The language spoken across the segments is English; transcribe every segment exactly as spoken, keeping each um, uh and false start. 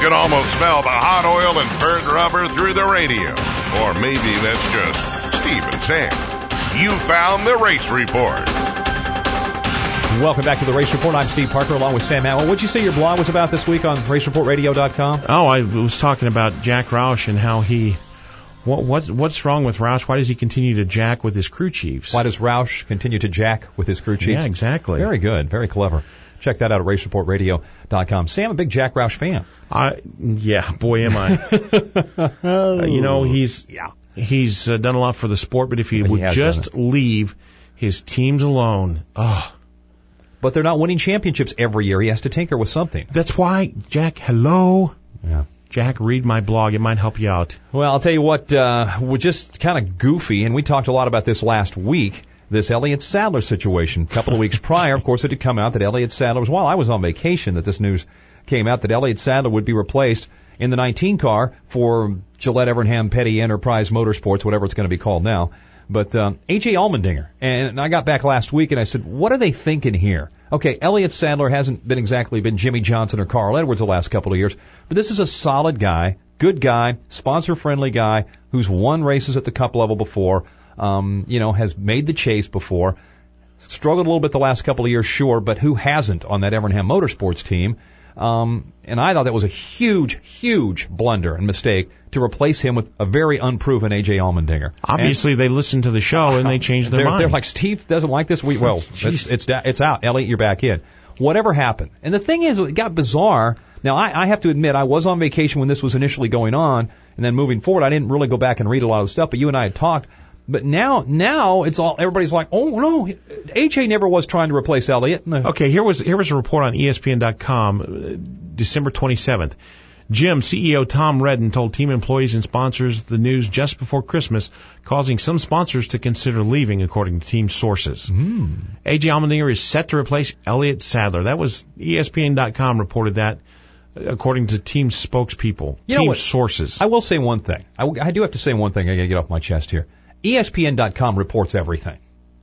can almost smell the hot oil and burnt rubber through the radio. Or maybe that's just Steve and Sam. You found the Race Report. Welcome back to the Race Report. I'm Steve Parker along with Sam Allen. What did you say your blog was about this week on race report radio dot com? Oh, I was talking about Jack Roush and how he... What, what What's wrong with Roush? Why does he continue to jack with his crew chiefs? Why does Roush continue to jack with his crew chiefs? Yeah, exactly. Very good. Very clever. Check that out at race report radio dot com. Sam, a big Jack Roush fan. I, yeah, boy, am I. uh, you know, he's yeah. he's uh, done a lot for the sport, but if he But he would has just leave his teams alone, oh. But they're not winning championships every year. He has to tinker with something. That's why, Jack, hello. Yeah. Jack, read my blog. It might help you out. Well, I'll tell you what, uh, we're just kind of goofy, and we talked a lot about this last week, this Elliott Sadler situation. A couple of weeks prior, of course, it had come out that Elliott Sadler was, while I was on vacation, that this news came out that Elliott Sadler would be replaced in the nineteen car for Gillette Evernham Petty Enterprise Motorsports, whatever it's going to be called now. But um, A J Allmendinger, and I got back last week and I said, what are they thinking here? Okay, Elliott Sadler hasn't been exactly been Jimmy Johnson or Carl Edwards the last couple of years, but this is a solid guy, good guy, sponsor-friendly guy who's won races at the Cup level before, um, you know, has made the chase before, struggled a little bit the last couple of years, sure, but who hasn't on that Evernham Motorsports team? Um, and I thought that was a huge, huge blunder and mistake to replace him with a very unproven A J Allmendinger. Obviously, and they listened to the show and they changed their they're, mind. They're like, Steve doesn't like this. We well, it's, it's it's out. Elliot, you're back in. Whatever happened. And the thing is, it got bizarre. Now, I, I have to admit, I was on vacation when this was initially going on, and then moving forward, I didn't really go back and read a lot of the stuff. But you and I had talked. But now, now it's all everybody's like, oh no, A J never was trying to replace Elliott. Okay, here was here was a report on E S P N dot com, uh, December twenty-seventh. Jim, C E O Tom Redden told team employees and sponsors the news just before Christmas, causing some sponsors to consider leaving, according to team sources. Mm. A J Allmendinger is set to replace Elliott Sadler. That was E S P N dot com reported that, according to team spokespeople, you team know what? sources. I will say one thing. I, I do have to say one thing. I got to get off my chest here. E S P N dot com reports everything.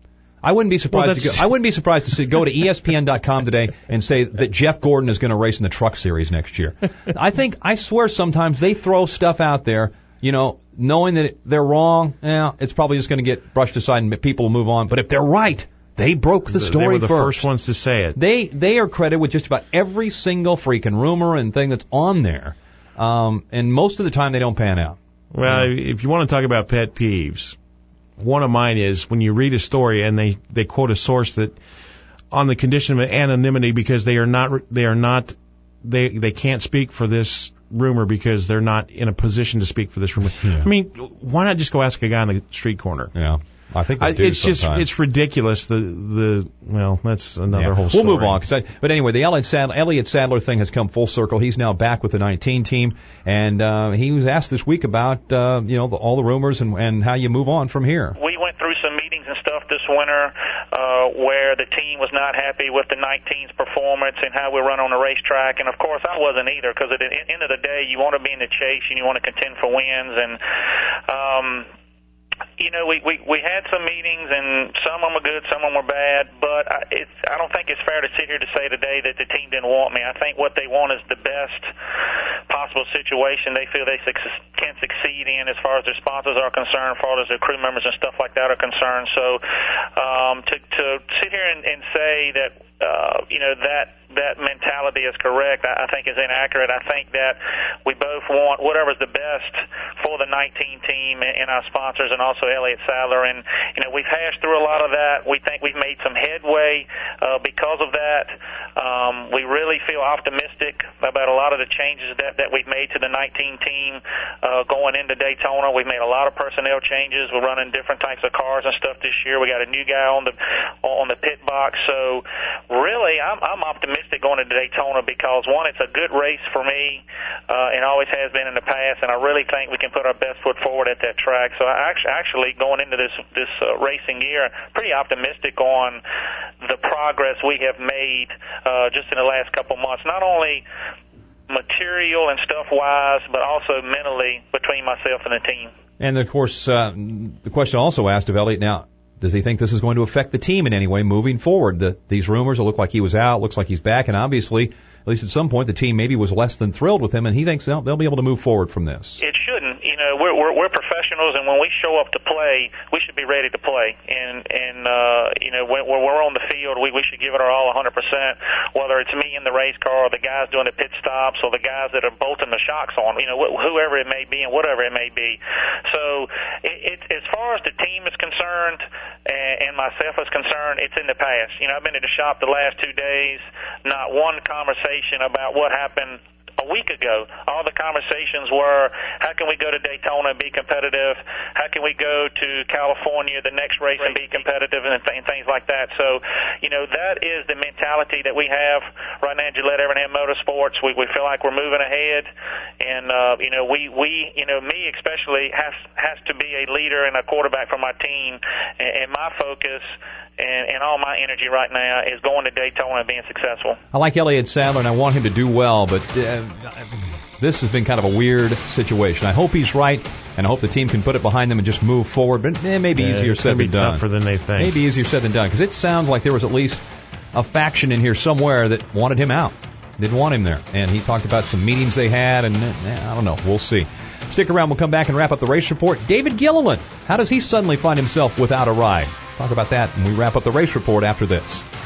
I wouldn't be surprised. Well, to go, I wouldn't be surprised to see, go to E S P N dot com today and say that Jeff Gordon is going to race in the Truck Series next year. I think, I swear, sometimes they throw stuff out there, you know, knowing that they're wrong. Yeah, it's probably just going to get brushed aside and people will move on. But if they're right, they broke the story They were the first. first ones to say it. They they are credited with just about every single freaking rumor and thing that's on there, um, and most of the time they don't pan out. Well, mm-hmm. if you want to talk about pet peeves. One of mine is when you read a story and they, they quote a source that on the condition of anonymity because they are not they are not they they can't speak for this rumor because they're not in a position to speak for this rumor. Yeah. I mean, why not just go ask a guy on the street corner? Yeah. I think they do it's sometimes. just it's ridiculous. The the well, that's another yeah. whole story. We'll move on. Cause I, but anyway, the Elliott Sadler, Elliott Sadler thing has come full circle. He's now back with the nineteen team, and uh, he was asked this week about uh, you know the, all the rumors and, and how you move on from here. We went through some meetings and stuff this winter uh, where the team was not happy with the nineteen's performance and how we run on the racetrack, and of course I wasn't either because at the end of the day you want to be in the chase and you want to contend for wins and. Um, You know, we, we, we had some meetings, and some of them were good, some of them were bad, but I, it's, I don't think it's fair to sit here to say today that the team didn't want me. I think what they want is the best possible situation they feel they su- can succeed in as far as their sponsors are concerned, as far as their crew members and stuff like that are concerned. So um, to, to sit here and, and say that, uh, you know, that that mentality is correct, I, I think is inaccurate. I think that we both want whatever's the best for the nineteen team and, and our sponsors and also Elliott Sadler. And, you know, we've hashed through a lot of that. We think we've made some headway uh, because of that. Um, we really feel optimistic about a lot of the changes that, that we've made to the nineteen team uh, going into Daytona. We've made a lot of personnel changes. We're running different types of cars and stuff this year. We got a new guy on the on the pit box. So really, I'm, I'm optimistic going into Daytona because, one, it's a good race for me uh, and always has been in the past, and I really think we can put our best foot forward at that track. So I actually, actually going into this, this uh, racing year, pretty optimistic on the progress we have made uh, just in the last couple months, not only material and stuff-wise, but also mentally between myself and the team. And, of course, uh, the question also asked of Elliott, now, does he think this is going to affect the team in any way moving forward? The, these rumors, it looked like he was out, looks like he's back, and obviously at least at some point, the team maybe was less than thrilled with him, and he thinks they'll, they'll be able to move forward from this. It shouldn't. You know, we're, we're, we're professionals, and when we show up to play, we should be ready to play. And, and uh, you know, when, when we're on the field, we, we should give it our all one hundred percent, whether it's me in the race car or the guys doing the pit stops or the guys that are bolting the shocks on, you know, wh- whoever it may be and whatever it may be. So it, it, as far as the team is concerned and, and myself is concerned, it's in the past. You know, I've been at the shop the last two days, not one conversation about what happened a week ago. All the conversations were, how can we go to Daytona and be competitive? How can we go to California, the next race, and be competitive, and, th- and things like that. So, you know, that is the mentality that we have right now at Gillette Evernham Motorsports. We, we feel like we're moving ahead, and, uh, you know, we, we, you know, me especially has, has to be a leader and a quarterback for my team, and, and my focus and, and all my energy right now is going to Daytona and being successful. I like Elliott Sadler, and I want him to do well, but uh, this has been kind of a weird situation. I hope he's right, and I hope the team can put it behind them and just move forward, but it may be yeah, easier said than done. It's going to be tougher than they think. Maybe easier said than done, because it sounds like there was at least a faction in here somewhere that wanted him out, didn't want him there, and he talked about some meetings they had, and eh, I don't know, we'll see. Stick around, we'll come back and wrap up the race report. David Gilliland, how does he suddenly find himself without a ride? Talk about that when we wrap up the race report after this.